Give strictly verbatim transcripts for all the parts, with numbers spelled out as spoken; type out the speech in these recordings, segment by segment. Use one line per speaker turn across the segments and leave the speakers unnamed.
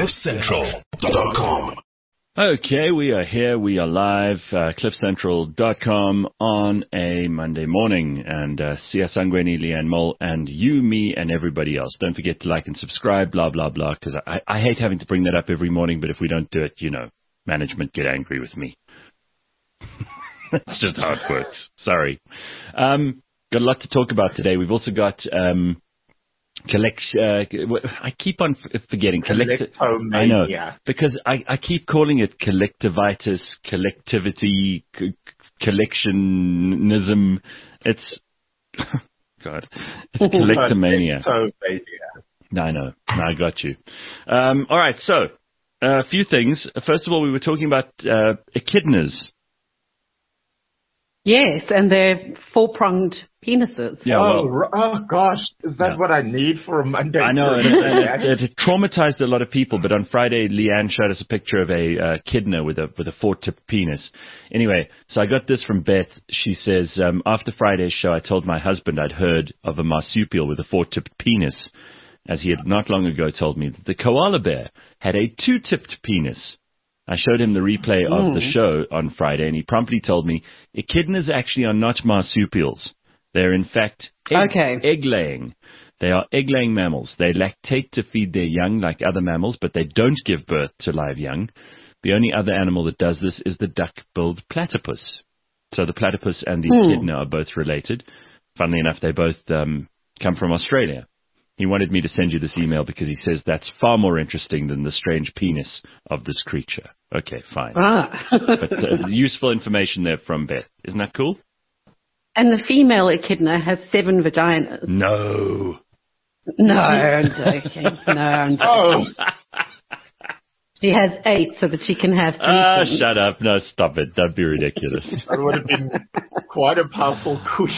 cliff central dot com.
Okay, we are here. We are live, uh, cliff central dot com on a Monday morning. And uh, Sia Sangweni, Leanne Mole, and you, me, and everybody else. Don't forget to like and subscribe, blah, blah, blah, because I, I hate having to bring that up every morning, but if we don't do it, you know, management get angry with me. That's just how it works. Sorry. Um, got a lot to talk about today. We've also got... Um, Collect. Uh, I keep on f- forgetting. Collect- I know because I, I keep calling it collectivitis, collectivity, c- collectionism. It's God. It's collectomania. I know. I got you. Um, all right. So uh, a few things. First of all, we were talking about uh, echidnas.
Yes, and they're four-pronged penises.
Yeah, oh, well, oh gosh, is that yeah. what I need for a Monday?
I know, and it, it, it traumatized a lot of people, but on Friday, Leanne showed us a picture of a uh, echidna with a with a four-tipped penis. Anyway, so I got this from Beth. She says, um, after Friday's show, I told my husband I'd heard of a marsupial with a four-tipped penis, as he had not long ago told me that the koala bear had a two-tipped penis. I showed him the replay of mm. the show on Friday, and he promptly told me echidnas actually are not marsupials. They're, in fact, egg,
okay.
egg-laying. They are egg-laying mammals. They lactate to feed their young like other mammals, but they don't give birth to live young. The only other animal that does this is the duck-billed platypus. So the platypus and the mm. echidna are both related. Funnily enough, they both um, come from Australia. He wanted me to send you this email because he says that's far more interesting than the strange penis of this creature. Okay, fine.
Ah.
But uh, useful information there from Beth. Isn't that cool?
And the female echidna has seven vaginas.
No.
No, I'm joking. No, I'm joking. Oh. She has eight so that she can have three.
Ah, shut up. No, stop it. Don't be ridiculous.
That would have been quite a powerful push.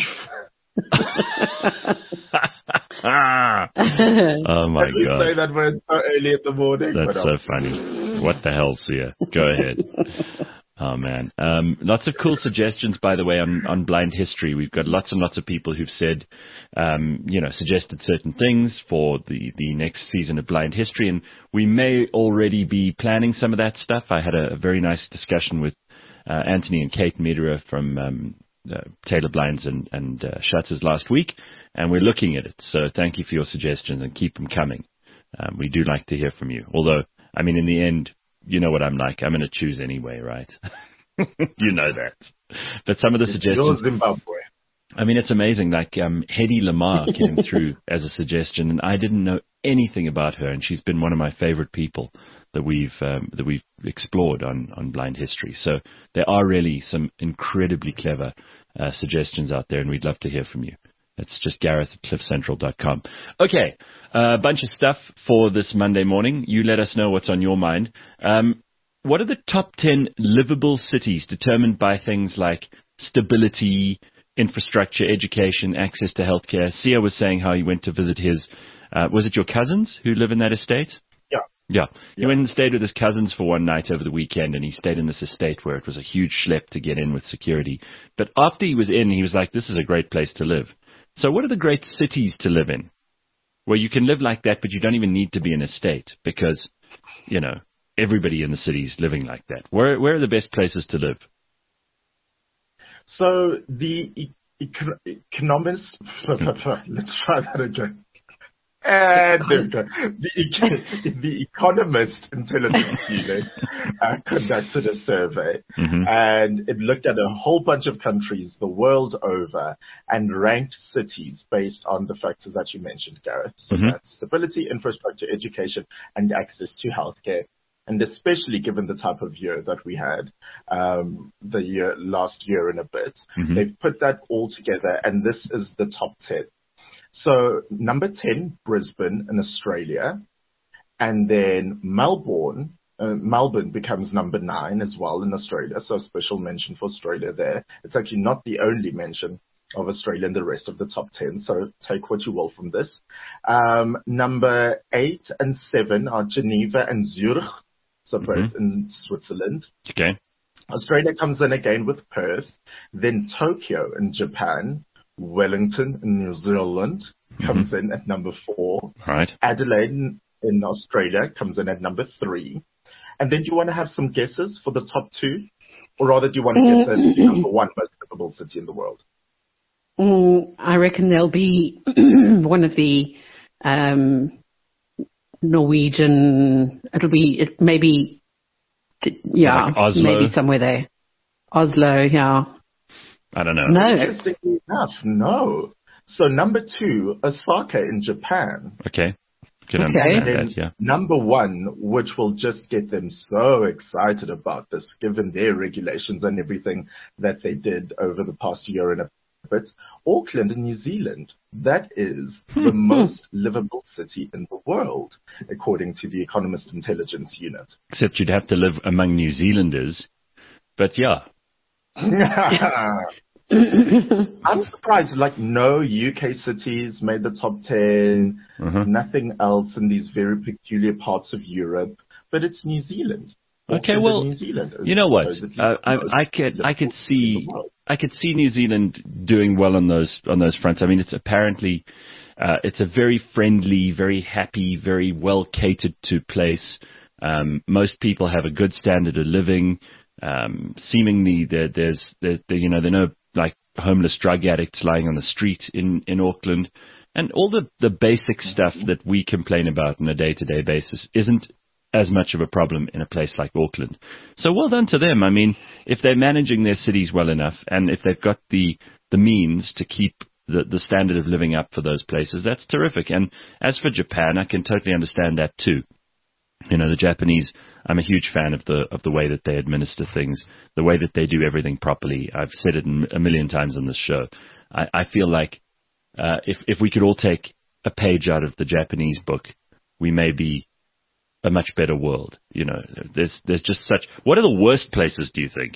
Ah. Oh my
I didn't
God!
Say that word so early in the morning.
That's so funny. What the hell, Sia? Go ahead. Oh man, um, lots of cool suggestions, by the way, on, on Blind History. We've got lots and lots of people who've said, um, you know, suggested certain things for the, the next season of Blind History, and we may already be planning some of that stuff. I had a, a very nice discussion with uh, Anthony and Kate Mederer from um, uh, Taylor Blinds and, and uh, Shutters last week. And we're looking at it. So thank you for your suggestions and keep them coming. Um, we do like to hear from you. Although, I mean, in the end, you know what I'm like. I'm going to choose anyway, right? You know that. But some of the
it's
suggestions.
Your Zimbabwe.
I mean, it's amazing. Like um, Hedy Lamar came through as a suggestion, and I didn't know anything about her, and she's been one of my favorite people that we've um, that we've explored on, on Blind History. So there are really some incredibly clever uh, suggestions out there, and we'd love to hear from you. It's just Gareth at cliff central dot com. Okay, a uh, bunch of stuff for this Monday morning. You let us know what's on your mind. Um, what are the top ten livable cities determined by things like stability, infrastructure, education, access to healthcare? Sia was saying how he went to visit his, uh, was it your cousins who live in that estate?
Yeah.
Yeah. He yeah. went and stayed with his cousins for one night over the weekend, and he stayed in this estate where it was a huge schlep to get in with security. But after he was in, he was like, this is a great place to live. So what are the great cities to live in where you can live like that, but you don't even need to be in a state because, you know, everybody in the city is living like that? Where where are the best places to live?
So the e- econ- economists, let's try that again. And there we go. The, econ- the Economist Intelligence Unit uh, conducted a survey, mm-hmm. and it looked at a whole bunch of countries the world over and ranked cities based on the factors that you mentioned, Gareth. So mm-hmm. that's stability, infrastructure, education, and access to healthcare. And especially given the type of year that we had, um, the year last year and a bit, mm-hmm. they've put that all together, and this is the top ten. So number ten, Brisbane in Australia, and then Melbourne. Uh, Melbourne becomes number nine as well in Australia, so a special mention for Australia there. It's actually not the only mention of Australia in the rest of the top ten, so take what you will from this. Um, number eight and seven are Geneva and Zurich, so both mm-hmm. in Switzerland.
Okay.
Australia comes in again with Perth, then Tokyo in Japan, Wellington in New Zealand comes mm-hmm. in at number four.
Right.
Adelaide, in Australia comes in at number three. And then do you want to have some guesses for the top two? Or rather, do you want to guess the number one most livable city in the world?
Mm, I reckon there'll be one of the um, Norwegian, it'll be it maybe, yeah,
like Oslo?
maybe somewhere there. Oslo, yeah.
I don't know.
No.
Interestingly enough, no. So number two, Osaka in Japan.
Okay. Can
Okay.
understand
Then
that, yeah.
number one, which will just get them so excited about this, given their regulations and everything that they did over the past year and a bit, Auckland in New Zealand. That is the most livable city in the world, according to the Economist Intelligence Unit.
Except you'd have to live among New Zealanders. But yeah.
I'm surprised, like, no U K cities made the top ten,
Uh-huh.
nothing else in these very peculiar parts of Europe, but it's New Zealand.
Okay,
Auckland
well,
in New Zealand is
you know what?
supposedly
Uh,
the
I,
most
I could, I could
livable city in
see,
the world.
I could see New Zealand doing well on those, on those fronts. I mean, it's apparently, uh, it's a very friendly, very happy, very well catered to place. Um, most people have a good standard of living. Um, seemingly there, there's, there, there, you know, there are no like homeless drug addicts lying on the street in, in Auckland, and all the, the basic stuff that we complain about on a day to day basis isn't as much of a problem in a place like Auckland. So well done to them. I mean, if they're managing their cities well enough, and if they've got the, the means to keep the, the standard of living up for those places, that's terrific. And as for Japan, I can totally understand that too. You know, the Japanese, I'm a huge fan of the of the way that they administer things, the way that they do everything properly. I've said it a million times on this show. I, I feel like uh, if if we could all take a page out of the Japanese book, we may be a much better world. You know, there's there's just such. What are the worst places, do you think?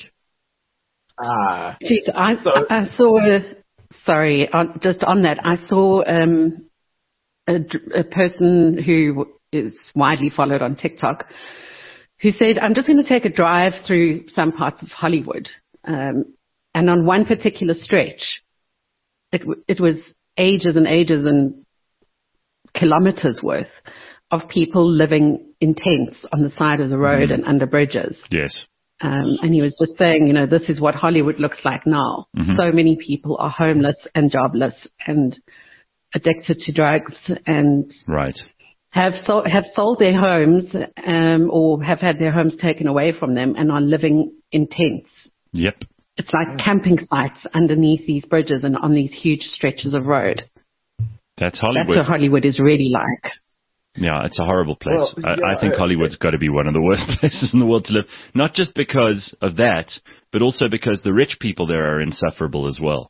Ah,
Jeez, I,
So-
I saw, sorry, on, just on that, I saw um, a, a person who is widely followed on TikTok who said, I'm just going to take a drive through some parts of Hollywood. Um, and on one particular stretch, it, w- it was ages and ages and kilometers worth of people living in tents on the side of the road and under bridges.
Yes.
Um, and he was just saying, you know, this is what Hollywood looks like now.
Mhm.
So many people are homeless and jobless and addicted to drugs and
Right.
have so, have sold their homes um, or have had their homes taken away from them and are living in tents.
Yep.
It's like camping sites underneath these bridges and on these huge stretches of road.
That's Hollywood.
That's what Hollywood is really like.
Yeah, it's a horrible place.
Well,
I, I
yeah,
think
uh,
Hollywood's got to be one of the worst places in the world to live. Not just because of that, but also because the rich people there are insufferable as well.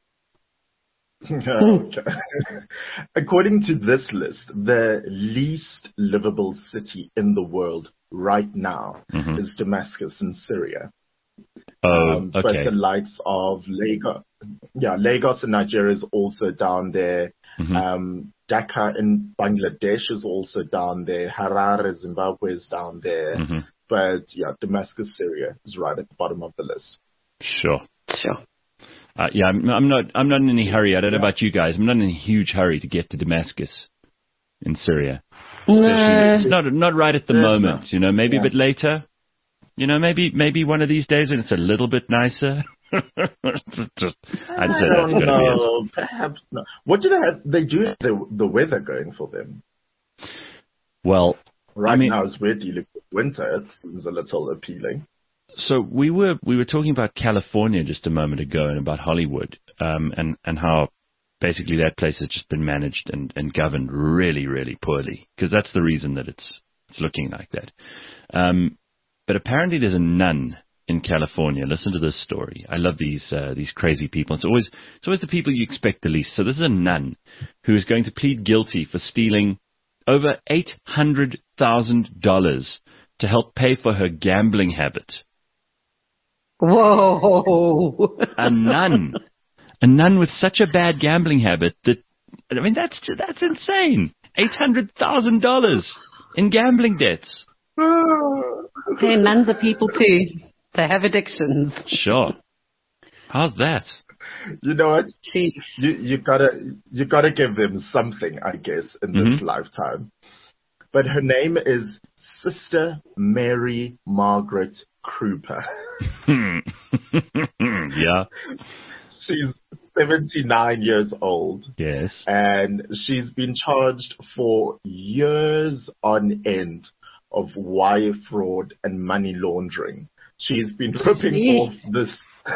okay. According to this list, the least livable city in the world right now
Mhm.
is Damascus in Syria.
Oh,
Um, But
okay.
the likes of Lagos, yeah, Lagos in Nigeria is also down there.
Mhm.
Um, Dhaka in Bangladesh is also down there. Harare, Zimbabwe is down there.
Mhm.
But yeah, Damascus, Syria is right at the bottom of the list.
Sure.
Sure.
Uh, yeah, I'm, I'm not. I'm not in any hurry. I don't know about you guys. I'm not in a huge hurry to get to Damascus in Syria.
No.
It's not not right at the
Yes,
moment.
no.
You know, maybe
Yeah.
a bit later. You know, maybe maybe one of these days when it's a little bit nicer. Just, I'd say
I
that's
don't
going to be it.
know. Perhaps not. What do they have? They do have the, the weather going for them.
Well,
Right
I mean-
now, as we're dealing with winter, it seems a little appealing.
so we were we were talking about California just a moment ago and about Hollywood, um, and and how basically that place has just been managed and, and governed really really poorly, because that's the reason that it's it's looking like that. Um, but apparently there's a nun in California. Listen to this story. I love these uh, these crazy people. It's always it's always the people you expect the least. So this is a nun who is going to plead guilty for stealing over eight hundred thousand dollars to help pay for her gambling habit.
Whoa.
A nun, a nun with such a bad gambling habit that, I mean, that's that's insane. Eight hundred thousand dollars in gambling debts.
Hey, nuns are people too. They have addictions.
Sure. How's that?
You know what?
Jeez.
You you gotta you gotta give them something, I guess, in this
Mhm.
lifetime. but her name is Sister Mary Margaret Krupa.
Yeah.
She's seventy-nine years old.
Yes.
And she's been charged for years on end of wire fraud and money laundering. She's been ripping
Jeez.
off this...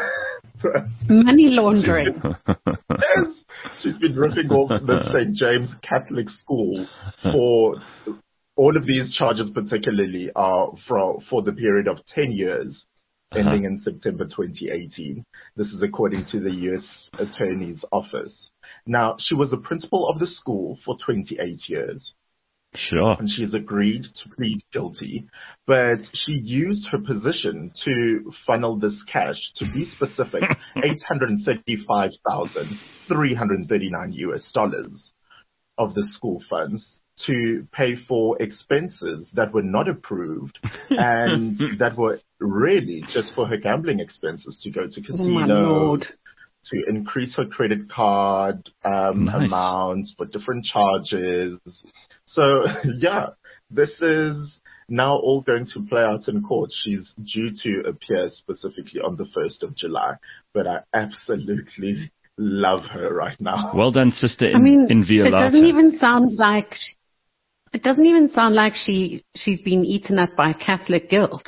Money laundering.
Yes, she's been ripping off the Saint James Catholic School for all of these charges, particularly are for for the period of ten years,
Uh-huh.
ending in September twenty eighteen. This is according to the U S Attorney's Office. Now, she was the principal of the school for twenty-eight years.
Sure.
And she's agreed to plead guilty, but she used her position to funnel this cash, to be specific, eight hundred thirty-five thousand three hundred thirty-nine U S dollars of the school funds to pay for expenses that were not approved and that were really just for her gambling expenses, to go to
Oh my Lord.
casinos, to increase her credit card um,
Nice.
amounts for different charges. So, yeah, this is now all going to play out in court. She's due to appear specifically on the first of July, but I absolutely love her right now.
Well done, sister, in,
I mean,
in
it
Violata.
doesn't even sound like it doesn't even sound like she she's been eaten up by Catholic guilt.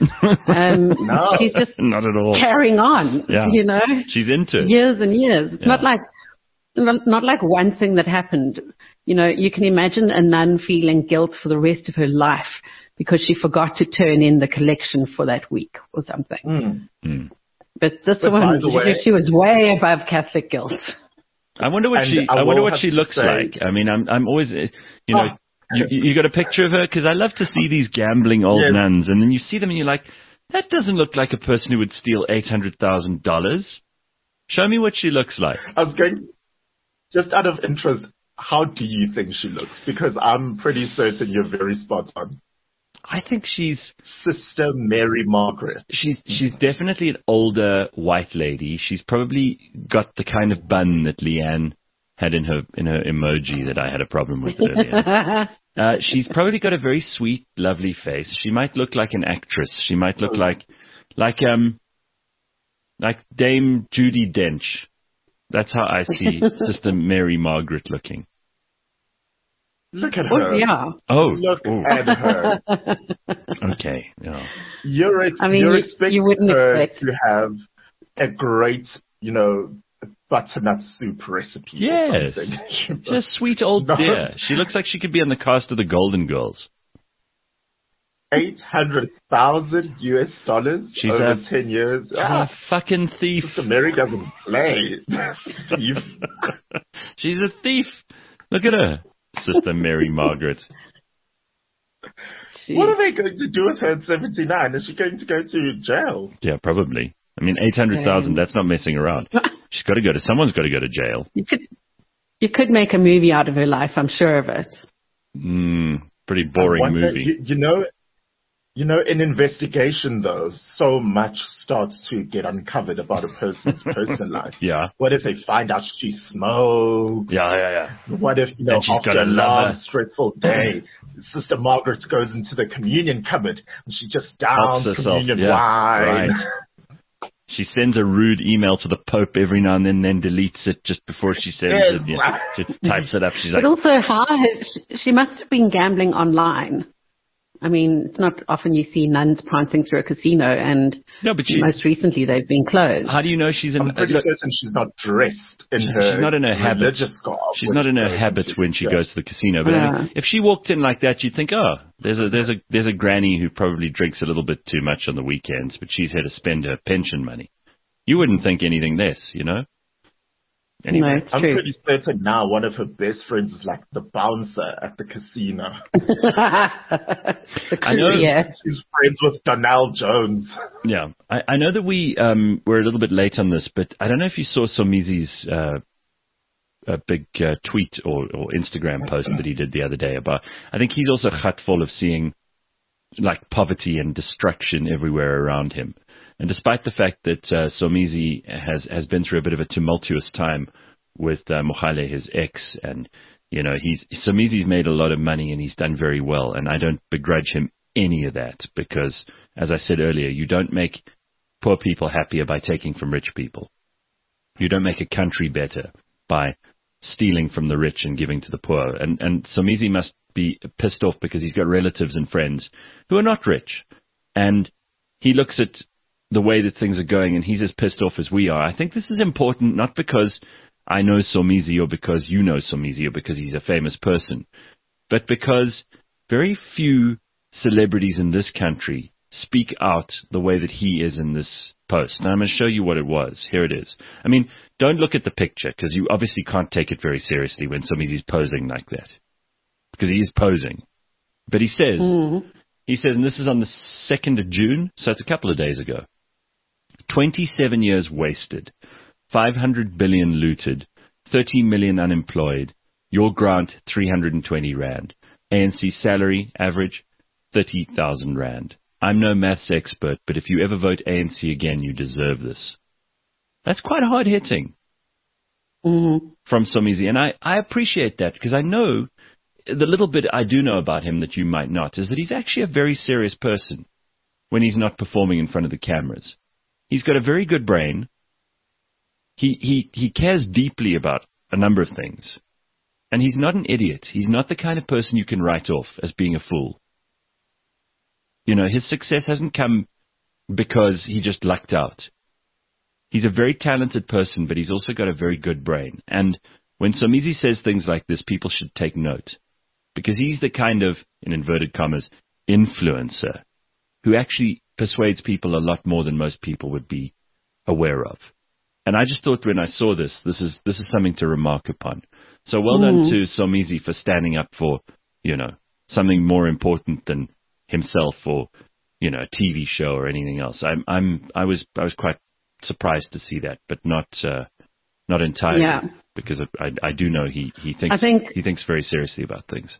Um,
No.
She's just
Not at all.
carrying on.
Yeah.
You know,
She's into it.
years and years. It's
Yeah.
not like not, not like one thing that happened. You know, you can imagine a nun feeling guilt for the rest of her life because she forgot to turn in the collection for that week or something.
Mm.
Mm.
But this
But by
woman,
the way-
she, she was way above Catholic guilt.
I wonder what
And
she.
I
I, wonder
will
what
have
she
to
looks
say-
like. I mean, I'm. I'm always. uh, You know,
Oh.
you, you got a picture of her because I love to see these gambling old
Yes.
nuns, and then you see them and you're like, that doesn't look like a person who would steal eight hundred thousand dollars. Show me what she looks like.
I was going to, just out of interest, how do you think she looks? Because I'm pretty certain you're very spot on.
I think she's
Sister Mary Margaret.
she's she's definitely an older white lady. She's probably got the kind of bun that Leanne had in her in her emoji that I had a problem with earlier. Uh, she's probably got a very sweet, lovely face. She might look like an actress. She might look like, like um, like Dame Judi Dench. That's how I see Sister Mary Margaret looking.
Look at
Oh,
her.
yeah.
Oh,
Look
ooh,
at her.
okay. Yeah.
You're, ex-
I mean,
you're
you-
expecting
you wouldn't
her
expect.
to have a great, you know, butternut soup recipe
Yes.
or something. You know?
Just sweet old
Not-
dear. She looks like she could be on the cast of the Golden Girls.
eight hundred thousand U S dollars
She's
over
a-
ten years.
She's
Ah,
a fucking thief.
Sister Mary doesn't play. Steve.
She's a thief. Look at her, Sister Mary Margaret.
What are they going to do with her at seventy-nine? Is she going to go to jail?
Yeah, probably. I mean, eight hundred thousand, that's not messing around. She's got to go to, someone's got to go to jail.
You could, you could make a movie out of her life. I'm sure of it.
Mm, pretty boring
I wonder-
movie.
You, you know, you know, in investigation though, so much starts to get uncovered about a person's personal life.
Yeah.
What if they find out she smokes?
Yeah, yeah, yeah.
What if, you know,
And she's
after
got
a
a
long,
lover.
stressful day, Sister Margaret goes into the communion cupboard and she just
Helps
downs
herself.
communion
Yeah,
wine.
right. She sends a rude email to the Pope every now and then, then deletes it just before she sends
Yes.
it. Yeah. She types it up. She's like,
But also, how has, she must have been gambling online. I mean, it's not often you see nuns prancing through a casino, and
no, but she,
most recently they've been closed.
how do you know she's in,
I'm pretty
look,
certain she's not dressed in
She's
her
not in her habit.
religious garb.
she's
when
not
she
in her
goes
habit
into-
when she
yeah.
goes to the casino. But I mean,
Yeah.
if she walked in like that, you'd think, oh, there's a, there's a, there's a granny who probably drinks a little bit too much on the weekends, but she's here to spend her pension money. You wouldn't think anything less, you know? Anyway.
No, it's
I'm
true.
pretty certain now one of her best friends is like the bouncer at the casino.
I know-
Yeah.
She's friends with Donnell Jones.
Yeah, I, I know that we um, were a little bit late on this, but I don't know if you saw Somizi's uh, a big uh, tweet or, or Instagram post that he did the other day about. I think he's also full of seeing like poverty and destruction everywhere around him. And despite the fact that uh, Somizi has has been through a bit of a tumultuous time with uh, Mohale, his ex, and You know, he's Somizi's made a lot of money and he's done very well, and I don't begrudge him any of that because, as I said earlier, you don't make poor people happier by taking from rich people. You don't make a country better by stealing from the rich and giving to the poor. And, and Somizi must be pissed off because he's got relatives and friends who are not rich. And he looks at the way that things are going and he's as pissed off as we are. I think this is important, not because I know Somizi or because you know Somizi or because he's a famous person, but because very few celebrities in this country speak out the way that he is in this post. Now, I'm going to show you what it was. Here it is. I mean, don't look at the picture because you obviously can't take it very seriously when Somizi's posing like that, because he is posing. But he says, mm. he says, and this is on the second of June, so it's a couple of days ago, twenty-seven years wasted, five hundred billion looted, thirty million unemployed, your grant three hundred twenty rand, A N C salary average thirty thousand rand. I'm no maths expert, but if you ever vote A N C again, you deserve this. That's quite hard hitting mm-hmm. from Somizi. And I, I appreciate that because I know the little bit I do know about him that you might not is that he's actually a very serious person when he's not performing in front of the cameras. He's got a very good brain. He, he, he cares deeply about a number of things. And he's not an idiot. He's not the kind of person you can write off as being a fool. You know, his success hasn't come because he just lucked out. He's a very talented person, but he's also got a very good brain. And when Somizi says things like this, people should take note. Because he's the kind of, in inverted commas, influencer who actually persuades people a lot more than most people would be aware of. And I just thought when I saw this, this is this is something to remark upon. So well mm. done to Somizi for standing up for, you know, something more important than himself or, you know, a T V show or anything else. I'm I'm I was I was quite surprised to see that, but not uh, not entirely yeah. because I I do know he he thinks I think, he thinks very seriously about things.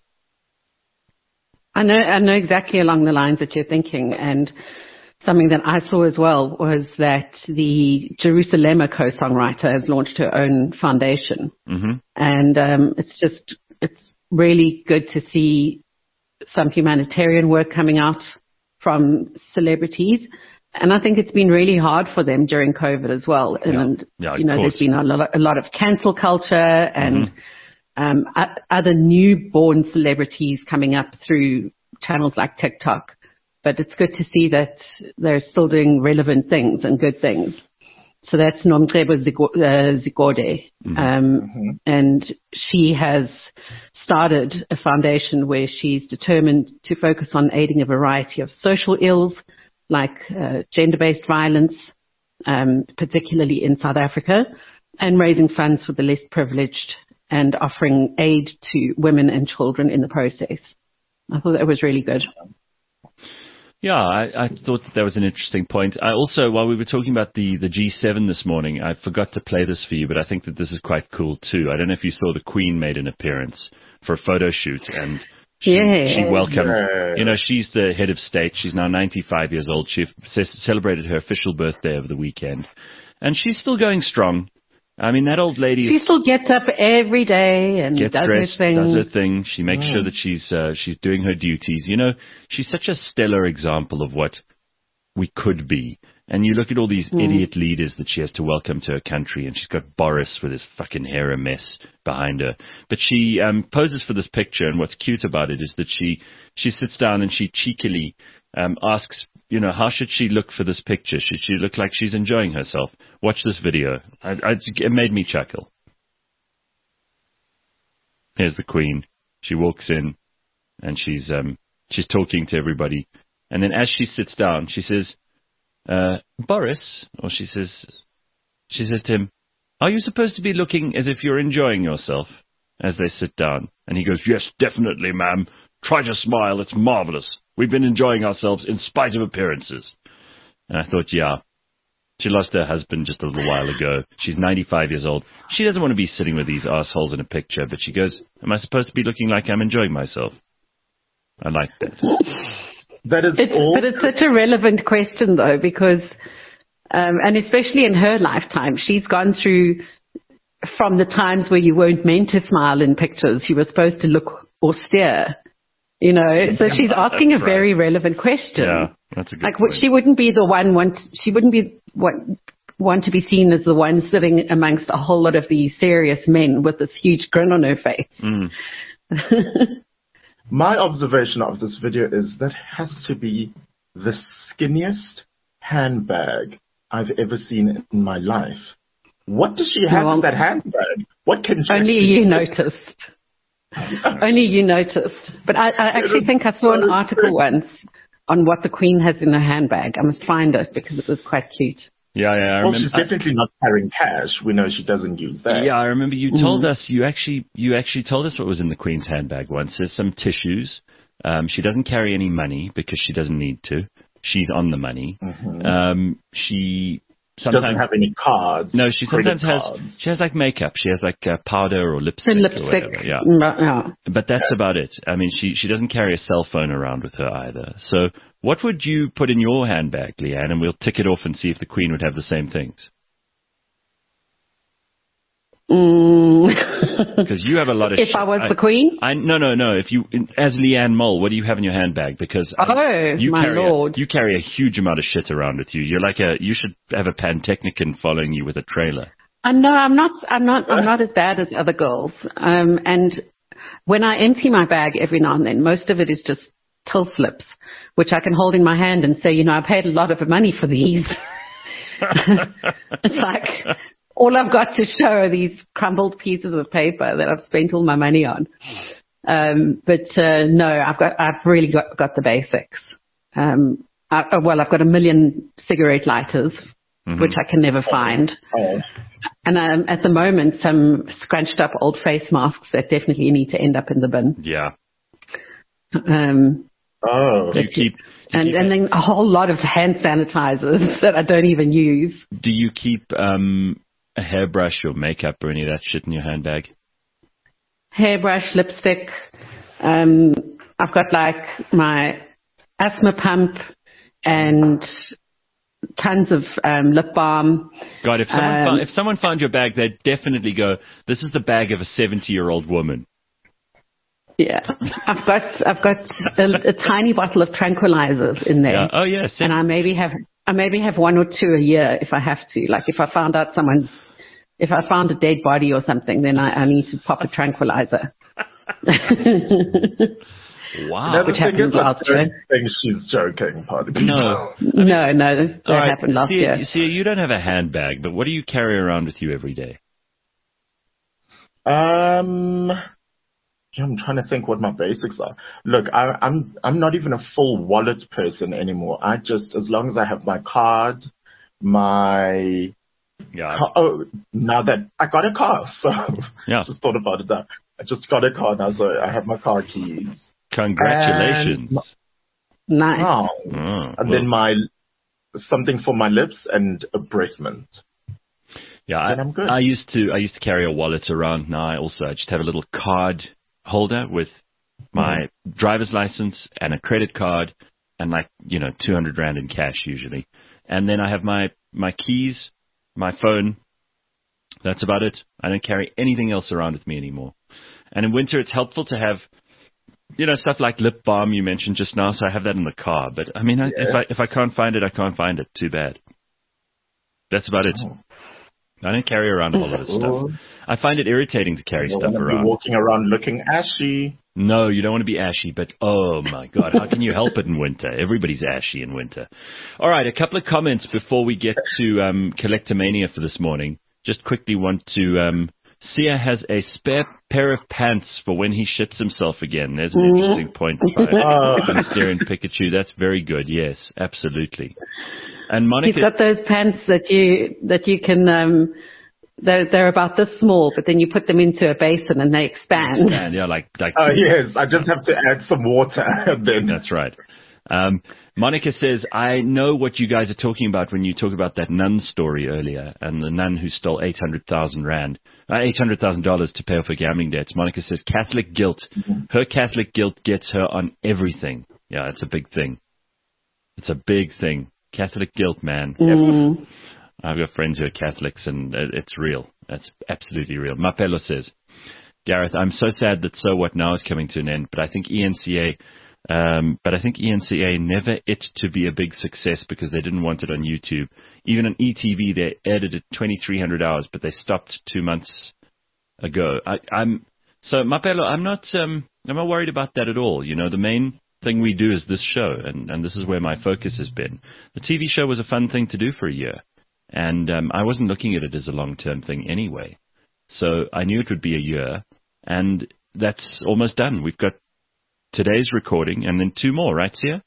I know I know exactly along the lines that you're thinking, and something that I saw as well was that the Jerusalem co-songwriter has launched her own foundation. Mm-hmm. And um, it's just, it's really good to see some humanitarian work coming out from celebrities. And I think it's been really hard for them during COVID as well. And,
yeah. Yeah,
you know,
course.
there's been a lot, of, a lot of cancel culture and mm-hmm. um, other newborn celebrities coming up through channels like TikTok. But it's good to see that they're still doing relevant things and good things. So that's Nomcebo Zikode. Mm-hmm. Um, mm-hmm. And she has started a foundation where she's determined to focus on aiding a variety of social ills like uh, gender-based violence, um, particularly in South Africa, and raising funds for the less privileged and offering aid to women and children in the process. I thought that was really good.
Yeah, I, I thought that, that was an interesting point. I also, while we were talking about the, the G seven this morning, I forgot to play this for you, but I think that this is quite cool too. I don't know if you saw the Queen made an appearance for a photo shoot, and she, yeah. she welcomed, yeah. you know, she's the head of state. She's now ninety-five years old. She c- celebrated her official birthday over the weekend, and she's still going strong. I mean, that old lady...
She still gets up every day and
gets
does
dressed,
her thing.
does her thing. She makes mm. sure that she's uh, she's doing her duties. You know, she's such a stellar example of what we could be. And you look at all these mm. idiot leaders that she has to welcome to her country, and she's got Boris with his fucking hair a mess behind her. But she um, poses for this picture, and what's cute about it is that she, she sits down and she cheekily um, asks, you know, how should she look for this picture? Should she look like she's enjoying herself? Watch this video. I, I, it made me chuckle. Here's the Queen. She walks in, and she's um, she's talking to everybody. And then as she sits down, she says, uh, Boris, or she says, she says to him, are you supposed to be looking as if you're enjoying yourself? As they sit down. And he goes, yes, definitely, ma'am. Try to smile. It's marvelous. We've been enjoying ourselves in spite of appearances. And I thought, yeah, she lost her husband just a little while ago. She's ninety-five years old. She doesn't want to be sitting with these assholes in a picture, but she goes, am I supposed to be looking like I'm enjoying myself? I like that.
That is
it's,
all.
But it's such a relevant question, though, because, um, and especially in her lifetime, she's gone through from the times where you weren't meant to smile in pictures. You were supposed to look austere, you know. So she's asking a
right.
very relevant question.
Yeah, that's a good
like,
point.
she wouldn't be the one want. She wouldn't be what want to be seen as the one sitting amongst a whole lot of these serious men with this huge grin on her face.
Mm.
My observation of this video is that has to be the skinniest handbag I've ever seen in my life. What does she have
well,
in that handbag? What can she
only you noticed? Only you noticed. But I, I actually think I saw an article once on what the Queen has in her handbag. I must find it because it was quite cute.
Yeah, yeah. I
well,
remember,
she's definitely not carrying cash. We know she doesn't use that.
Yeah, I remember you told
Mm.
us, you actually you actually told us what was in the Queen's handbag once. There's some tissues. Um, she doesn't carry any money because she doesn't need to. She's on the money.
Mm-hmm.
Um, she sometimes
doesn't have any cards.
No, she sometimes has.
Cards.
She has like makeup. She has like uh, powder or lipstick.
Her lipstick.
Or whatever. Yeah.
Mm, yeah.
But that's about it. I mean, she she doesn't carry a cell phone around with her either. So, what would you put in your handbag, Leanne? And we'll tick it off and see if the Queen would have the same things. Because
Mm.
you have a lot of.
If
shit.
I was
I,
the Queen?
I no no no. If you as Leanne Mole, what do you have in your handbag? Because
Oh,
um, you
my
carry
lord.
A, you carry a huge amount of shit around with you. You're like a. You should have a Pantechnicon following you with a trailer.
I know I'm not. I'm not. I'm not as bad as other girls. Um, and when I empty my bag every now and then, most of it is just till slips, which I can hold in my hand and say, you know, I paid a lot of money for these. It's like all I've got to show are these crumbled pieces of paper that I've spent all my money on. Um, but uh, no, I've got. I've really got got the basics. Um, I, well, I've got a million cigarette lighters. Mm-hmm. Which I can never find.
Oh.
And um, at the moment, some scrunched up old face masks that definitely need to end up in the bin.
Yeah.
Um,
oh.
Do you keep, do
and,
you keep,
and then a whole lot of hand sanitizers that I don't even use.
Do you keep um, a hairbrush or makeup or any of that shit in your handbag?
Hairbrush, lipstick. Um, I've got like my asthma pump and tons of um, lip balm.
God, if someone,
um,
found, if someone found your bag, they'd definitely go, this is the bag of a seventy-year-old woman.
Yeah. I've got I've got a, a tiny bottle of tranquilizers in there.
Yeah. Oh, yes.
And I maybe have I maybe have one or two a year if I have to. Like if I found out someone's, if I found a dead body or something, then I, I need to pop a tranquilizer.
Wow.
You know, the
Which
thing
happened
is, I
last
don't
year.
think she's joking, pardon me.
No.
No, no, that
All right.
happened last
see,
year.
See, you don't have a handbag, but what do you carry around with you every day?
Um, yeah, I'm trying to think what my basics are. Look, I, I'm I'm not even a full wallet person anymore. I just, as long as I have my card, my
Yeah.
car, oh, now that I got a car, so
Yeah.
I just thought about it now. I just got a car now, so I have my car keys.
Congratulations.
And
Nice.
Oh,
Oh,
and
well.
then my something for my lips and a breathment.
Yeah, I,
Then I'm good.
I used to I used to carry a wallet around. Now I also I just have a little card holder with my
Mm-hmm.
driver's license and a credit card and like you know two hundred rand in cash usually, and then I have my my keys, my phone. That's about it. I don't carry anything else around with me anymore. And in winter, it's helpful to have, you know, stuff like lip balm you mentioned just now. So I have that in the car. But I mean, I, if I
Yes.
if I can't find it, I can't find it. Too bad. That's about it.
Oh.
I don't carry around a whole lot of stuff. I find it irritating to carry
You
stuff
don't want to be
around.
walking around looking ashy.
No, you don't want to be ashy, but oh my God, how can you help it in winter? Everybody's ashy in winter. All right, a couple of comments before we get to um, Collectomania for this morning. Just quickly want to, um, Sia has a spare pair of pants for when he shits himself again. There's an interesting point by
Uh,
Staring Pikachu. That's very good. Yes, absolutely. And
He's
Monica,
got those pants that you that you can. Um, they're they're about this small, but then you put them into a basin and they expand.
and yeah, like like
uh, yes, I just have to add some water and then.
That's right. Um, Monica says, I know what you guys are talking about when you talk about that nun story earlier and the nun who stole eight hundred thousand rand, uh, eight hundred thousand dollars to pay off her gambling debts. Monica says, Catholic guilt. Her Catholic guilt gets her on everything. Yeah, it's a big thing. It's a big thing. Catholic guilt, man.
Mm.
I've got friends who are Catholics, and it's real. That's absolutely real. Mapelo says, Gareth, I'm so sad that So What Now is coming to an end, but I think E N C A, um, but I think E N C A never it to be a big success because they didn't want it on YouTube. Even on E T V, they aired it twenty-three hundred hours, but they stopped two months ago. I, I'm so Mapelo, I'm not, um, I'm not worried about that at all. You know, the main thing we do is this show, and, and this is where my focus has been. The T V show was a fun thing to do for a year, and um, I wasn't looking at it as a long-term thing anyway. So I knew it would be a year, and that's almost done. We've got today's recording and then two more, right, Sia?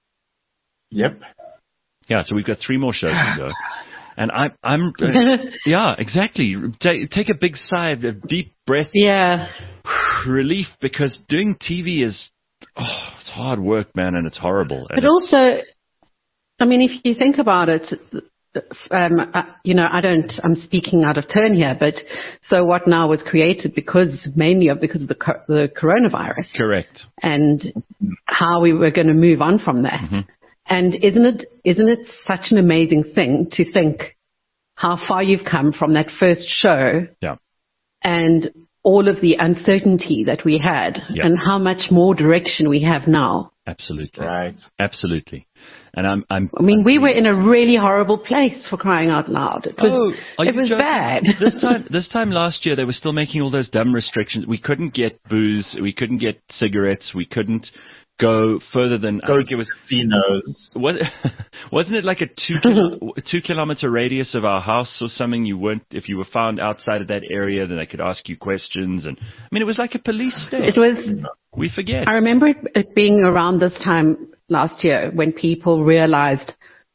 Yep.
Yeah, so we've got three more shows to go. And I, I'm, uh, yeah, exactly. Take, take a big sigh, a deep breath.
Yeah.
Relief, because doing T V is, oh, it's hard work, man, and it's horrible. And
but also, I mean, if you think about it, um, uh, you know, I don't, I'm speaking out of turn here, but So What Now was created because, mainly because of the, co- the coronavirus.
Correct.
And how we were going to move on from that. Mm-hmm. And isn't it, isn't it such an amazing thing to think how far you've come from that first show?
Yeah.
And all of the uncertainty that we had, yeah. and how much more direction we have now.
Absolutely.
Right.
Absolutely. And I'm, I'm,
I mean,
I'm
we were in a really horrible place, for crying out loud. It was,
oh,
it was bad.
this time, this time last year, they were still making all those dumb restrictions. We couldn't get booze. We couldn't get cigarettes. We couldn't go further than,
go
I think it was
casinos.
Was, wasn't it like a two, kilo, two kilometer radius of our house or something? You weren't, if you were found outside of that area, then they could ask you questions. And I mean, it was like a police state.
It was,
we forget.
I remember it, it being around this time last year when people realized,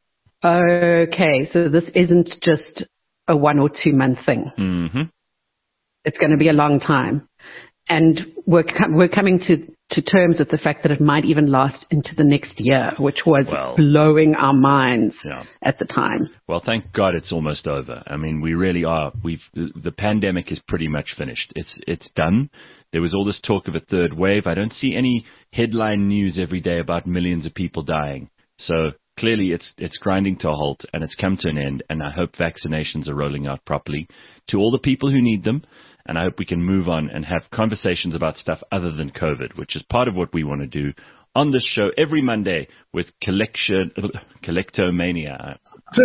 okay, so this isn't just a one or two month thing.
Mm-hmm.
It's going to be a long time. And we're, com- we're coming to, to terms with the fact that it might even last into the next year, which was
well,
blowing our minds
yeah.
at the time.
Well, thank God it's almost over. I mean, we really are. We've the pandemic is pretty much finished. It's it's done. There was all this talk of a third wave. I don't see any headline news every day about millions of people dying. So clearly it's it's grinding to a halt, and it's come to an end. And I hope vaccinations are rolling out properly to all the people who need them. And I hope we can move on and have conversations about stuff other than COVID, which is part of what we want to do on this show every Monday with collection, Collectomania.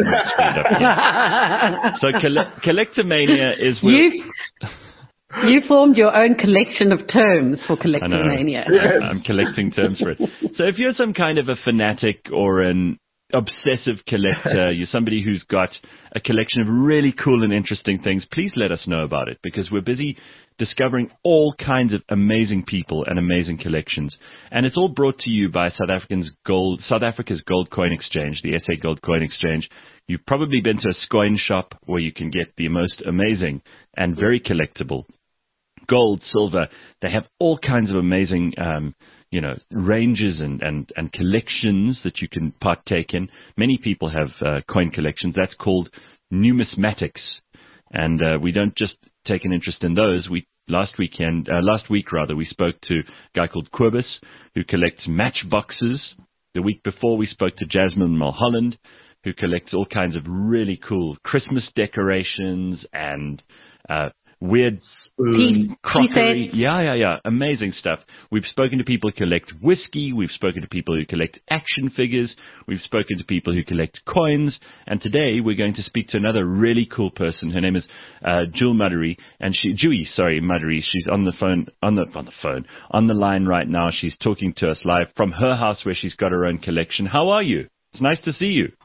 So colle- Collectomania is where...
You've, you formed your own collection of terms for Collectomania.
Yes. I'm collecting terms for it. So if you're some kind of a fanatic or an obsessive collector, you're somebody who's got a collection of really cool and interesting things, please let us know about it, because we're busy discovering all kinds of amazing people and amazing collections. And it's all brought to you by South Africa's Gold, South Africa's Gold Coin Exchange, the S A Gold Coin Exchange. You've probably been to a coin shop where you can get the most amazing and very collectible gold, silver. They have all kinds of amazing um you know, ranges and, and, and collections that you can partake in. Many people have uh, coin collections. That's called numismatics. And uh, we don't just take an interest in those. We last weekend, uh, last week rather, we spoke to a guy called Quibus, who collects matchboxes. The week before, we spoke to Jasmine Mulholland, who collects all kinds of really cool Christmas decorations and uh weird
Tea,
crockery.
tea
yeah, yeah, yeah. Amazing stuff. We've spoken to people who collect whiskey. We've spoken to people who collect action figures. We've spoken to people who collect coins. And today we're going to speak to another really cool person. Her name is uh, Jewel Muddery. And she, Dewey, sorry, Muddery. She's on the phone, on the, on the phone, on the line right now. She's talking to us live from her house where she's got her own collection. How are you? It's nice to see you.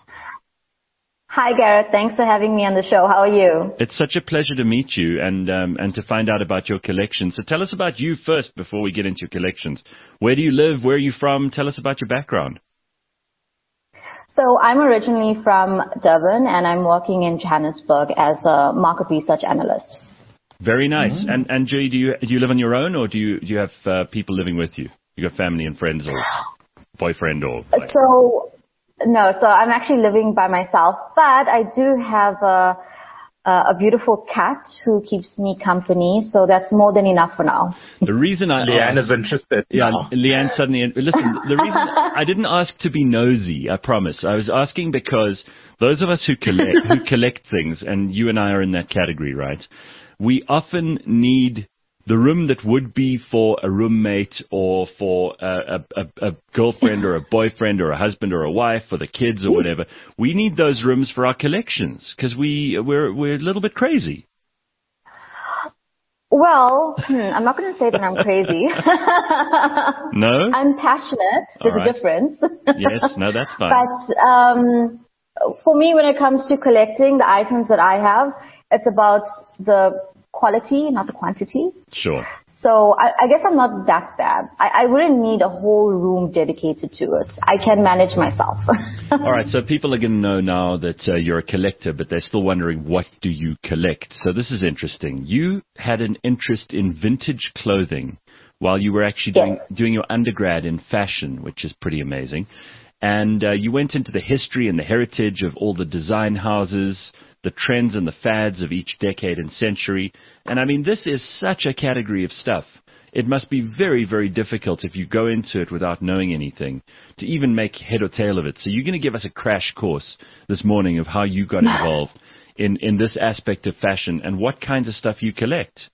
Hi, Gareth. Thanks for having me on the show. How are you?
It's such a pleasure to meet you and um, and to find out about your collection. So tell us about you first before we get into your collections. Where do you live? Where are you from? Tell us about your background.
So I'm originally from Durban, and I'm working in Johannesburg as a market research analyst.
Very nice.
Mm-hmm.
And and Joey, do you do you live on your own, or do you do you have uh, people living with you? You got family and friends, or boyfriend, or like...
so. No, so I'm actually living by myself, but I do have a, uh, a beautiful cat who keeps me company. So that's more than enough for now.
The reason I
Leanne
asked,
is interested.
yeah,
now.
Leanne suddenly, listen, the reason I didn't ask to be nosy, I promise. I was asking because those of us who collect, who collect things, and you and I are in that category, right? We often need the room that would be for a roommate or for a, a, a girlfriend or a boyfriend or a husband or a wife or the kids or whatever. We need those rooms for our collections because we, we're, we're a little bit crazy.
Well, hmm, I'm not going to say that I'm crazy.
No?
I'm passionate. There's
right.
a difference.
Yes, no, that's fine.
But um, for me, when it comes to collecting the items that I have, it's about the quality, not the quantity.
Sure.
So I, I guess I'm not that bad. I, I wouldn't need a whole room dedicated to it. I can manage myself.
All right, so people are going to know now that uh, you're a collector, but they're still wondering, what do you collect? So this is interesting. You had an interest in vintage clothing while you were actually doing,
yes.
doing your undergrad in fashion, which is pretty amazing. And uh, you went into the history and the heritage of all the design houses, the trends and the fads of each decade and century. And I mean, this is such a category of stuff. It must be very, very difficult if you go into it without knowing anything to even make head or tail of it. So you're going to give us a crash course this morning of how you got involved in, in this aspect of fashion and what kinds of stuff you collect.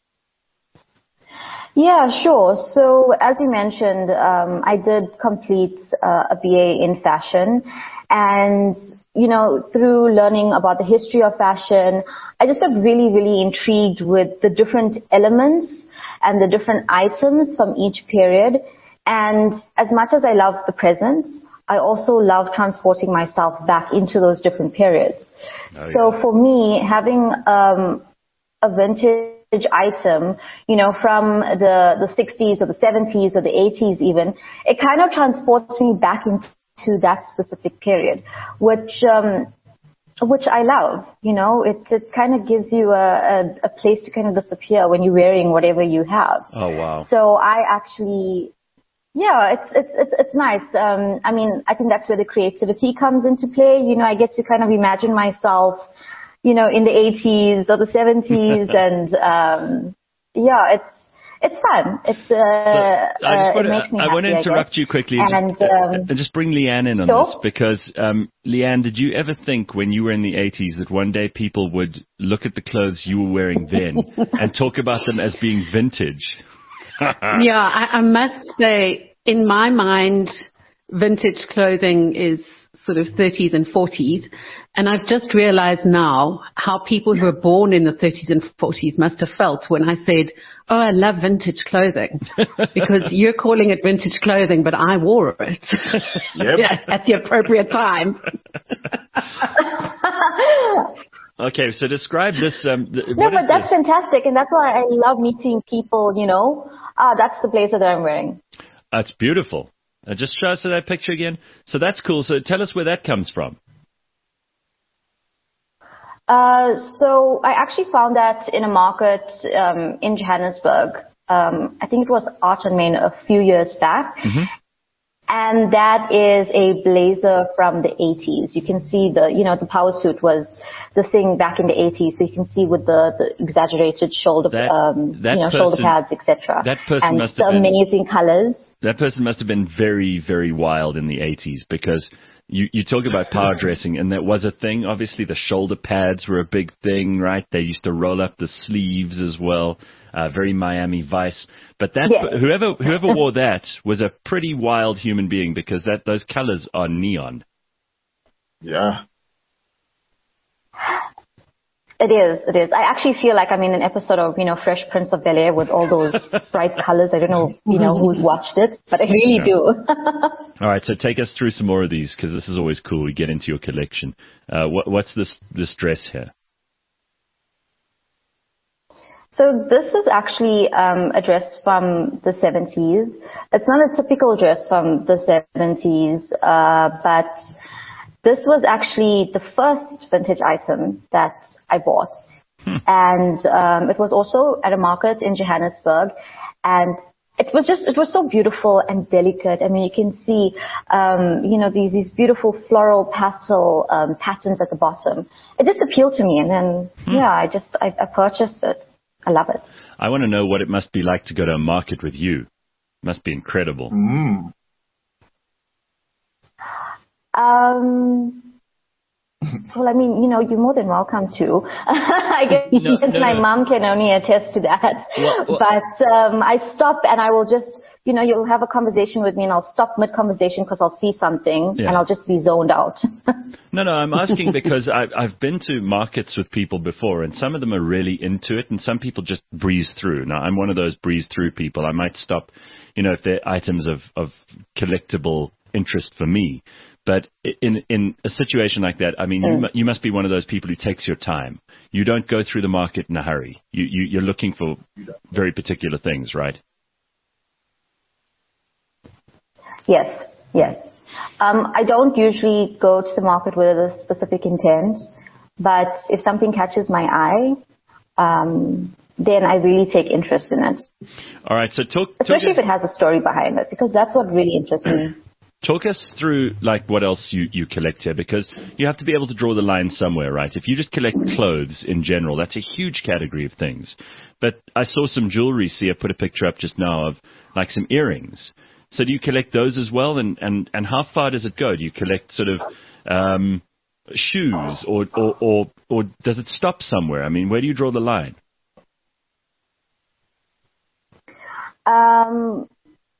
Yeah, sure. So as you mentioned, um, I did complete uh, a B A in fashion, and you know, through learning about the history of fashion, I just got really, really intrigued with the different elements and the different items from each period. And as much as I love the present, I also love transporting myself back into those different periods. Oh, so yeah. For me, having um, a vintage item, you know, from the, the sixties or the seventies or the eighties even, it kind of transports me back into to that specific period, which um, which I love. You know, it it kind of gives you a, a, a place to kind of disappear when you're wearing whatever you have.
Oh wow!
So I actually, yeah, it's it's it's, it's nice. Um, I mean, I think that's where the creativity comes into play. You know, I get to kind of imagine myself, you know, in the eighties or the seventies, and um, yeah, it's. It's fun. It's, uh, so I just
uh,
want to, it makes me
I
happy,
want to interrupt you quickly and, just, um, and just bring Leanne in on
sure?
this because, um, Leanne, did you ever think when you were in the eighties that one day people would look at the clothes you were wearing then and talk about them as being vintage?
Yeah, I, I must say, in my mind, vintage clothing is sort of thirties and forties. And I've just realized now how people who were born in the thirties and forties must have felt when I said, oh, I love vintage clothing. Because you're calling it vintage clothing, but I wore it
Yep.
yeah, at the appropriate time.
Okay, so describe this. Um, th-
no, but that's
this?
fantastic. And that's why I love meeting people, you know. Ah, that's the blazer that I'm wearing.
That's beautiful. Uh, just show us that picture again. So that's cool. So tell us where that comes from.
Uh, so I actually found that in a market um, in Johannesburg. Um, I think it was Art on Main a few years back. Mm-hmm. And that is a blazer from the eighties. You can see the, you know, the power suit was the thing back in the eighties. So you can see with the, the exaggerated shoulder, that, um, that you know, person, shoulder pads, et cetera.
That person
and
must
the
have been,
amazing colors.
That person must have been very, very wild in the eighties because you, you talk about power dressing and that was a thing. Obviously the shoulder pads were a big thing, right? They used to roll up the sleeves as well. Uh, very Miami Vice. But that, yes. whoever, whoever wore that was a pretty wild human being because that, those colors are neon.
Yeah.
It is, it is. I actually feel like I'm in an episode of, you know, Fresh Prince of Bel-Air with all those bright colors. I don't know, you know, who's watched it, but I really yeah. do.
All right, so take us through some more of these because this is always cool. We get into your collection. Uh, what, what's this, this dress here?
So this is actually um, a dress from the seventies. It's not a typical dress from the seventies, uh, but this was actually the first vintage item that I bought. Hmm. And um, it was also at a market in Johannesburg. And it was just, it was so beautiful and delicate. I mean, you can see, um, you know, these, these beautiful floral pastel, um, patterns at the bottom. It just appealed to me. And then, hmm. yeah, I just, I, I purchased it. I love it.
I want to know what it must be like to go to a market with you. It must be incredible.
Mm.
Um, well, I mean, you know, you're more than welcome to. I guess
no, no,
my
no.
mom can only attest to that.
Well, well,
but um, I stop and I will just, you know, you'll have a conversation with me and I'll stop mid-conversation because I'll see something yeah. and I'll just be zoned out.
No, no, I'm asking because I, I've been to markets with people before and some of them are really into it and some people just breeze through. Now, I'm one of those breeze through people. I might stop, you know, if they're items of, of collectible interest for me. But in in a situation like that, I mean, mm. you, you must be one of those people who takes your time. You don't go through the market in a hurry. You, you, you're looking for very particular things, right?
Yes, yes. Um, I don't usually go to the market with a specific intent, but if something catches my eye, um, then I really take interest in it.
All right, so talk...
Especially
talk
if it has a story behind it, because that's what really interests me.
Talk us through, like, what else you, you collect here, because you have to be able to draw the line somewhere, right? If you just collect clothes in general, that's a huge category of things. But I saw some jewelry, see, I put a picture up just now of, like, some earrings. So do you collect those as well? And, and, and how far does it go? Do you collect sort of um, shoes, or, or, or, or does it stop somewhere? I mean, where do you draw the line?
Um...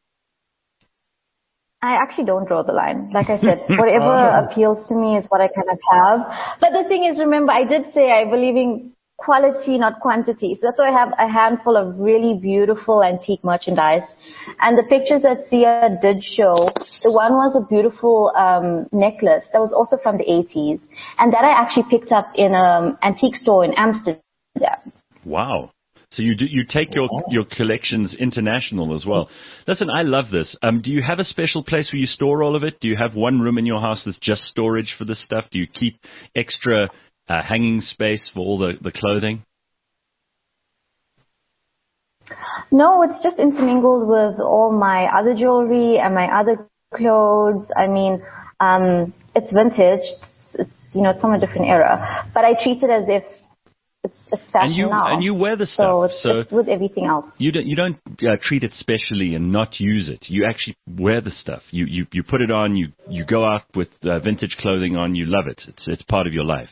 I actually don't draw the line. Like I said, whatever oh. appeals to me is what I kind of have. But the thing is, remember, I did say I believe in quality, not quantity. So that's why I have a handful of really beautiful antique merchandise. And the pictures that Sia did show, the one was a beautiful um, necklace that was also from the eighties. And that I actually picked up in an antique store in Amsterdam.
Wow. So you do, you take your, your collections international as well. Listen, I love this. Um, do you have a special place where you store all of it? Do you have one room in your house that's just storage for this stuff? Do you keep extra uh, hanging space for all the, the clothing?
No, it's just intermingled with all my other jewelry and my other clothes. I mean, um, it's vintage. It's, it's, you know, it's from a different era. But I treat it as if It's, it's fashion
and you,
now.
And you wear the stuff.
So it's,
so
it's with everything else.
You don't, you don't uh, treat it specially and not use it. You actually wear the stuff. You, you, you put it on, you, you go out with uh, vintage clothing on, you love it. It's, it's part of your life.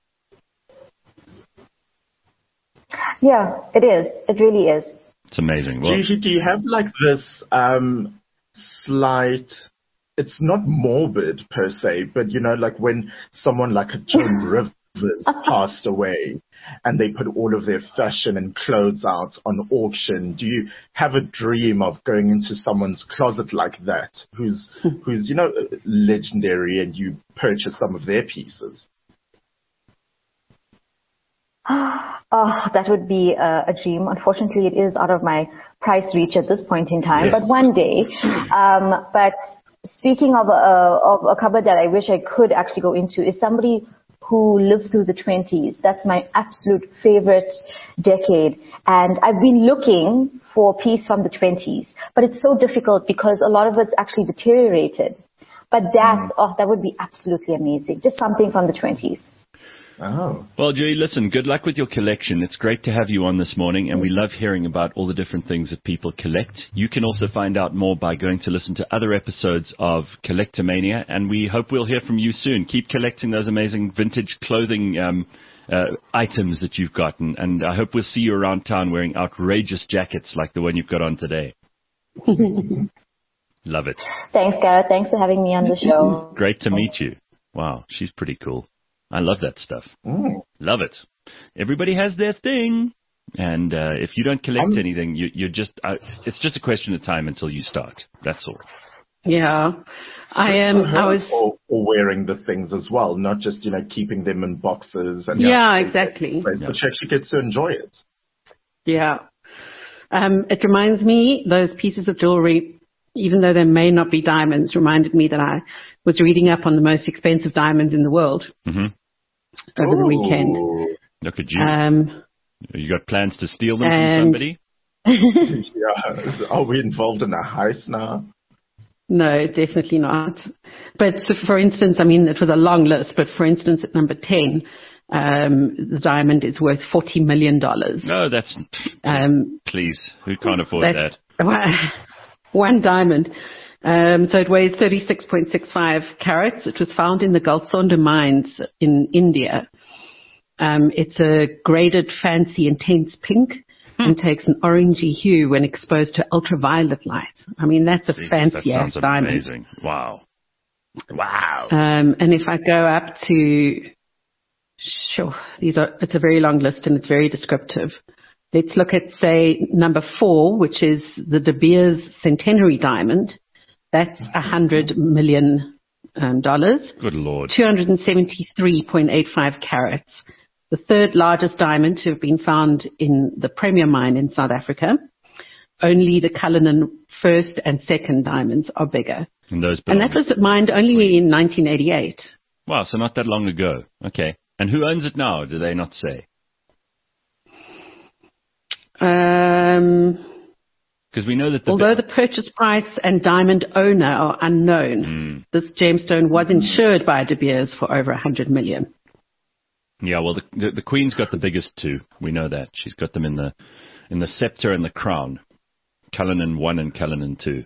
Yeah, it is. It really is.
It's amazing. Well,
Gigi, do you have like this um, slight, it's not morbid per se, but you know, like when someone like a Joan Rivers passed away and they put all of their fashion and clothes out on auction, do you have a dream of going into someone's closet like that, who's, who's, you know, legendary, and you purchase some of their pieces?
Oh, that would be a, a dream. Unfortunately, it is out of my price reach at this point in time,
yes.
but one day. Um, but speaking of a, of a cupboard that I wish I could actually go into, is somebody who lived through the twenties. That's my absolute favorite decade. And I've been looking for a piece from the twenties, but it's so difficult because a lot of it's actually deteriorated. But that, mm. oh, that would be absolutely amazing. Just something from the twenties.
Oh.
Well, Julie, listen, good luck with your collection. It's great to have you on this morning, and we love hearing about all the different things that people collect. You can also find out more by going to listen to other episodes of Collectomania, and we hope we'll hear from you soon. Keep collecting those amazing vintage clothing um, uh, items that you've gotten, and I hope we'll see you around town wearing outrageous jackets like the one you've got on today. Love it.
Thanks, Gareth. Thanks for having me on the show.
Great to meet you. Wow, she's pretty cool. I love that stuff.
Mm.
Love it. Everybody has their thing. And uh, if you don't collect um, anything, you, you're just, uh, it's just a question of time until you start. That's all.
Yeah. I am, um, I was.
Or, or wearing the things as well, not just, you know, keeping them in boxes. And
yeah, exactly.
Place, but you actually get to enjoy it.
Yeah. Um, it reminds me, those pieces of jewelry, even though they may not be diamonds, reminded me that I was reading up on the most expensive diamonds in the world.
Mm-hmm.
Over
Ooh.
the weekend.
Look at you.
Um,
you got plans to steal them from somebody?
Yeah. So are we involved in a heist now?
No, definitely not. But so for instance, I mean, it was a long list, but for instance, at number ten, um, the diamond is worth forty million dollars.
No, that's,
Um,
please, who can't afford that?
that? One diamond. Um, so it weighs thirty-six point six five carats. It was found in the Galsonda mines in India. Um, it's a graded, fancy, intense pink and takes an orangey hue when exposed to ultraviolet light. I mean, that's a
Jesus,
fancy
that
ass
sounds
diamond.
amazing. Wow. Wow.
Um, and if I go up to, sure, these are, it's a very long list and it's very descriptive. Let's look at, say, number four, which is the De Beers Centenary Diamond. That's a hundred million um, dollars.
Good Lord.
two hundred seventy-three point eight five carats. The third largest diamond to have been found in the Premier Mine in South Africa. Only the Cullinan first and second diamonds are bigger.
And those
And
belong.
that was mined only in nineteen eighty-eight.
Wow, so not that long ago. Okay. And who owns it now? Do they not say?
Um,
Because we know that the
although the purchase price and diamond owner are unknown,
Mm.
this gemstone was insured by De Beers for over one hundred million.
Yeah, well, the, the the Queen's got the biggest two. We know that. She's got them in the in the scepter and the crown. Cullinan one and Cullinan two.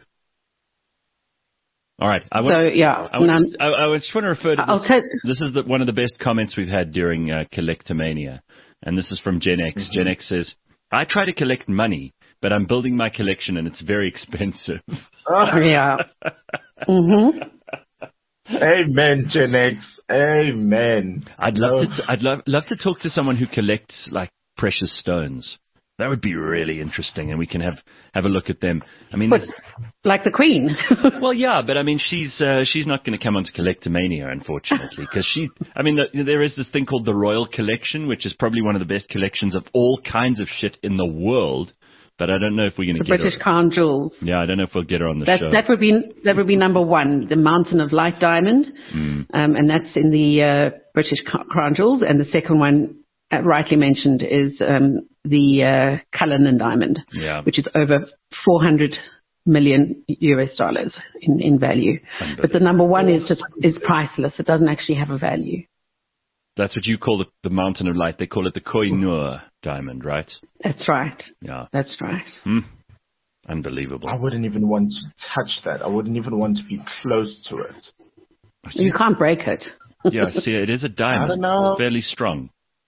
All right. I want,
So, yeah,
I, want,
none,
I, I just want to refer to
I'll
this.
tell-
This is the, one of the best comments we've had during uh, Collectomania. And this is from Gen X.
Mm-hmm.
Gen X says, I try to collect money, but I'm building my collection and it's very expensive.
yeah. hmm
Amen, Gen X. Amen.
I'd love
Oh.
to. I'd love love to talk to someone who collects like precious stones. That would be really interesting, and we can have have a look at them. I mean,
But,
there's-
like the Queen.
well, yeah, but I mean, she's uh, she's not going to come onto Collectomania, unfortunately, because she. I mean, the, there is this thing called the Royal Collection, which is probably one of the best collections of all kinds of shit in the world. But I don't know if we're going to
The
get
British
her.
Crown Jewels.
Yeah, I don't know if we'll get her on the
That,
show.
that would be that would be number one, the Mountain of Light Diamond,
Mm.
um, and that's in the uh, British Crown Jewels. And the second one, uh, rightly mentioned, is um, the uh, Cullinan Diamond,
Yeah.
which is over four hundred million U S dollars in, in value. But the number one is just is priceless. It doesn't actually have a value.
That's what you call the, the Mountain of Light. They call it the Koh-i-Noor diamond, right?
That's right.
Yeah.
That's right.
Hmm. Unbelievable.
I wouldn't even want to touch that. I wouldn't even want to be close to it.
You can't break it.
Yeah, see, it is a diamond.
I don't know.
It's fairly strong.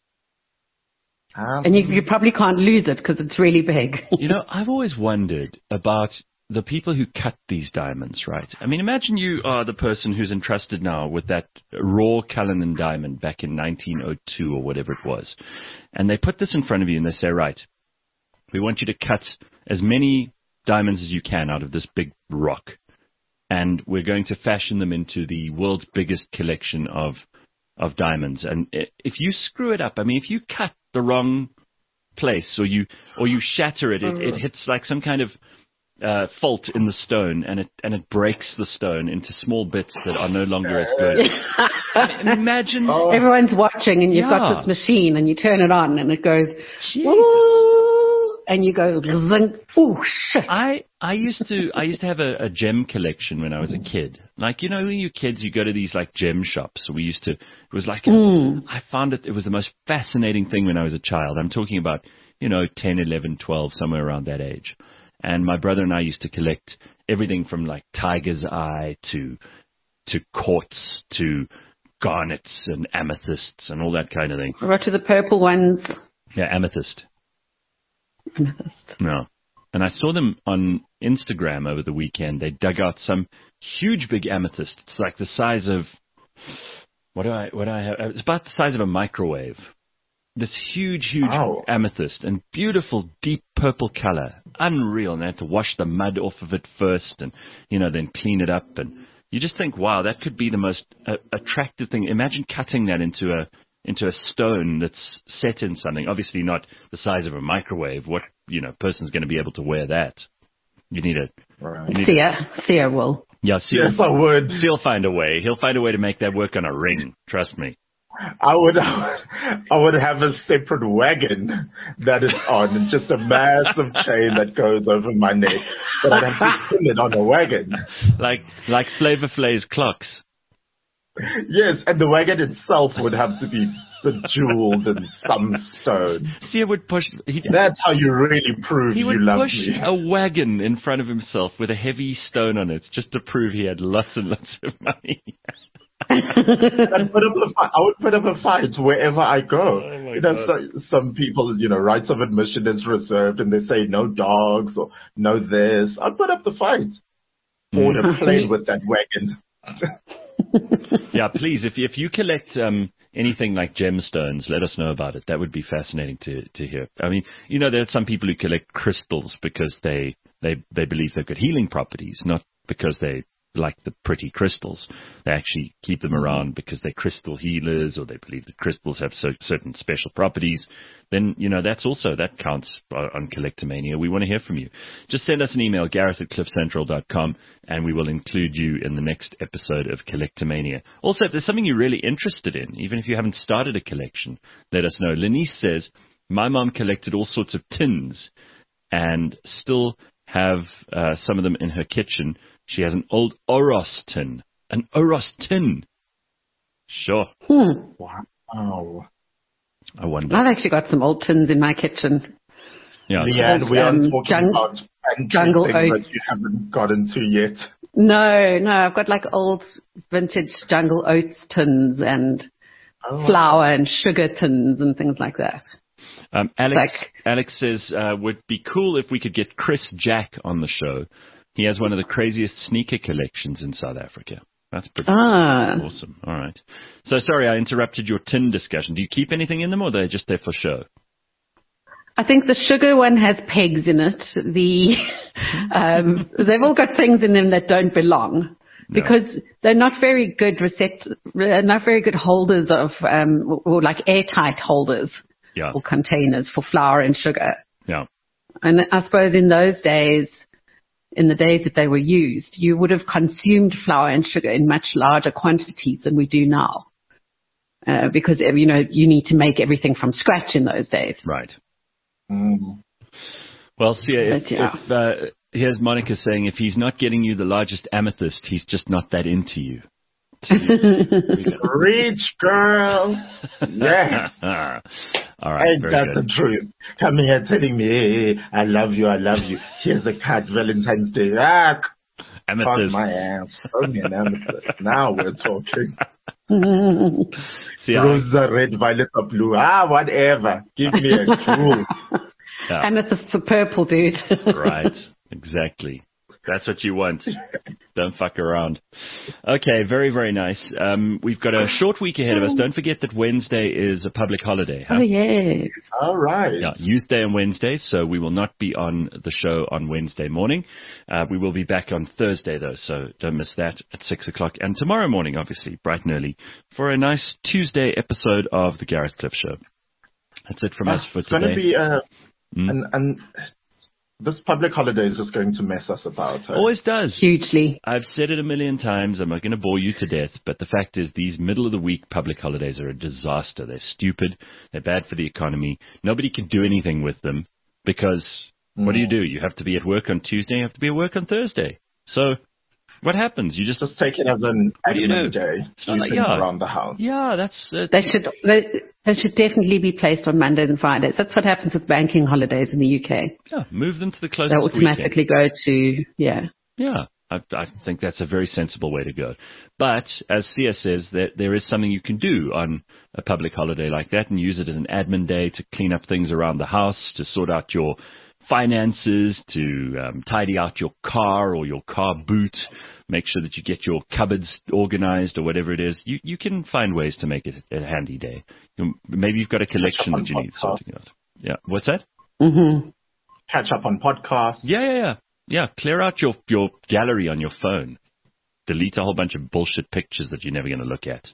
Um,
And you, you probably can't lose it because it's really big.
You know, I've always wondered about the people who cut these diamonds, right? I mean, imagine you are the person who's entrusted now with that raw Cullinan diamond back in nineteen oh two or whatever it was. And they put this in front of you and they say, right, we want you to cut as many diamonds as you can out of this big rock. And we're going to fashion them into the world's biggest collection of of diamonds. And i- if you screw it up, I mean, if you cut the wrong place or you or you shatter it, it, it hits like some kind of uh, fault in the stone, and it and it breaks the stone into small bits that are no longer as good. And imagine,
Everyone's watching and you've
Yeah.
got this machine and you turn it on and it goes,
Jesus.
"Woo," and you go, zing, oh shit.
I I used to I used to have a, a gem collection when I was a kid. Like, you know, when you kids, you go to these like gem shops. We used to. It was like a, I found it. It was the most fascinating thing when I was a child. I'm talking about, you know, ten, eleven, twelve, somewhere around that age. And my brother and I used to collect everything from like tiger's eye to to quartz to garnets and amethysts and all that kind of thing.
What to the purple ones?
Yeah, amethyst.
Amethyst.
No. And I saw them on Instagram over the weekend. They dug out some huge big amethyst. It's like the size of, what do I, what do I have? It's about the size of a microwave. This huge, huge
Wow.
amethyst and beautiful deep purple color. Unreal. And they had to wash the mud off of it first and, you know, then clean it up. And you just think, wow, that could be the most uh, attractive thing. Imagine cutting that into a, into a stone that's set in something. Obviously not the size of a microwave. What, you know, person's going to be able to wear that? You need a,
Right.
you need
Sia. Sia will.
yeah, see,
Yes, I would.
he'll find a way. He'll find a way to make that work on a ring. Trust me.
I would, I would, I would have a separate wagon that it's on, and just a massive chain that goes over my neck. But I'd have to pin it on a wagon.
Like like Flavor Flav's clocks.
Yes, and the wagon itself would have to be bejeweled in some stone.
See, it would push.
That's how you really prove
he
you
would
love
push
me.
a wagon in front of himself with a heavy stone on it, just to prove he had lots and lots of money.
I'd put up a fight. I would put up a fight wherever I go.
Oh
you know,
God.
so, some people, you know, rights of admission is reserved, and they say no dogs or no this. I'd put up the fight. Or to play with that wagon.
Yeah, please, if you, if you collect um, anything like gemstones, let us know about it. That would be fascinating to, to hear. I mean, you know, there are some people who collect crystals because they, they, they believe they've got healing properties, not because they like the pretty crystals. They actually keep them around because they're crystal healers, or they believe that crystals have so, certain special properties. Then, you know, that's also, that counts on Collectomania. We want to hear from you. Just send us an email, gareth at cliff central dot com, and we will include you in the next episode of Collectomania. Also, if there's something you're really interested in, even if you haven't started a collection, let us know. Lenice says, my mom collected all sorts of tins and still have uh, some of them in her kitchen. She has an old Oros tin. An Oros tin. Sure.
Hmm.
Wow.
I wonder.
I've actually got some old tins in my kitchen.
Yeah.
Leanne, we
Um,
are talking
jung-
about pantry
jungle
things
oats.
that you haven't gotten to yet.
No, no, I've got like old vintage Jungle Oats tins and
Oh.
flour and sugar tins and things like that.
Um, Alex,
Like-
Alex says, uh, would be cool if we could get Chris Jack on the show. He has one of the craziest sneaker collections in South Africa. That's pretty
Ah.
awesome. All right. So sorry, I interrupted your tin discussion. Do you keep anything in them, or are they just there for show?
I think the sugar one has pegs in it. The um, they've all got things in them that don't belong because they're not very good recept, uh, not very good holders of um, or like airtight holders
Yeah.
or containers for flour and sugar.
Yeah.
And I suppose in those days, in the days that they were used, you would have consumed flour and sugar in much larger quantities than we do now. Uh, because, you know, you need to make everything from scratch in those days.
Right.
Mm.
Well, see, if,
But, yeah.
if uh, here's Monica saying, if he's not getting you the largest amethyst, he's just not that into you.
Reach, girl. Yes.
All right.
Ain't
Very
that
good.
the truth? Come here telling me, hey, hey, I love you, I love you. Here's a card, Valentine's Day. Ah, fuck
Amethyst.
my ass. Throw me an amethyst. Now we're talking.
See, I,
Rosa, red, violet, or blue. Ah, whatever. Give me a jewel.
yeah,
Amethysts are purple, dude.
right. Exactly. That's what you want. Don't fuck around. Okay, very, very nice. Um, we've got a short week ahead of us. Don't forget that Wednesday is a public holiday. Huh?
Oh, yes.
All right.
Yeah, Youth Day on Wednesday, so we will not be on the show on Wednesday morning. Uh, we will be back on Thursday, though, so don't miss that at six o'clock. And tomorrow morning, obviously, bright and early, for a nice Tuesday episode of The Gareth Cliff Show. That's it from
Ah,
us for
it's
today.
going to be, uh,
Mm.
and, and this public holiday is just going to mess us about. Huh?
Always does.
Hugely.
I've said it a million times. I'm not going to bore you to death, but the fact is these middle-of-the-week public holidays are a disaster. They're stupid. They're bad for the economy. Nobody can do anything with them because what do you do? You have to be at work on Tuesday. You have to be at work on Thursday. So what happens? You just,
Just take it as an
What do you
admin
do?
day.
It's
Do
not like-
things
yeah.
around the house.
yeah, that's, uh,
They should, they, they should definitely be placed on Mondays and Fridays. That's what happens with banking holidays in the U K.
yeah, move them to the
They
closest
automatically go to, yeah.
Yeah, I, I think that's a very sensible way to go. But as Sia says, that there is something you can do on a public holiday like that and use it as an admin day to clean up things around the house, to sort out your finances, to um, tidy out your car or your car boot, make sure that you get your cupboards organized or whatever it is. You you can find ways to make it a handy day. You, maybe you've got a collection
on
that you need
podcasts.
sorting out. Yeah, what's that?
hmm
Catch up on podcasts.
Yeah, yeah, yeah. Yeah, clear out your, your gallery on your phone. Delete a whole bunch of bullshit pictures that you're never going to look at.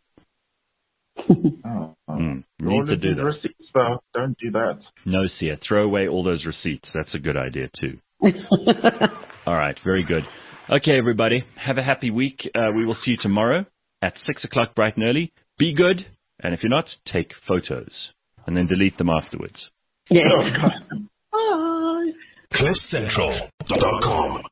Oh, oh.
Mm, you
You're
need to
always
do
in
that.
receipts, though. Don't do that.
No, Sia, throw away all those receipts. That's a good idea, too. All right, very good. Okay, everybody, have a happy week. Uh, we will see you tomorrow at six o'clock bright and early. Be good And if you're not, take photos and then delete them afterwards.
Yes.
Oh, God. Bye.
cliff central dot com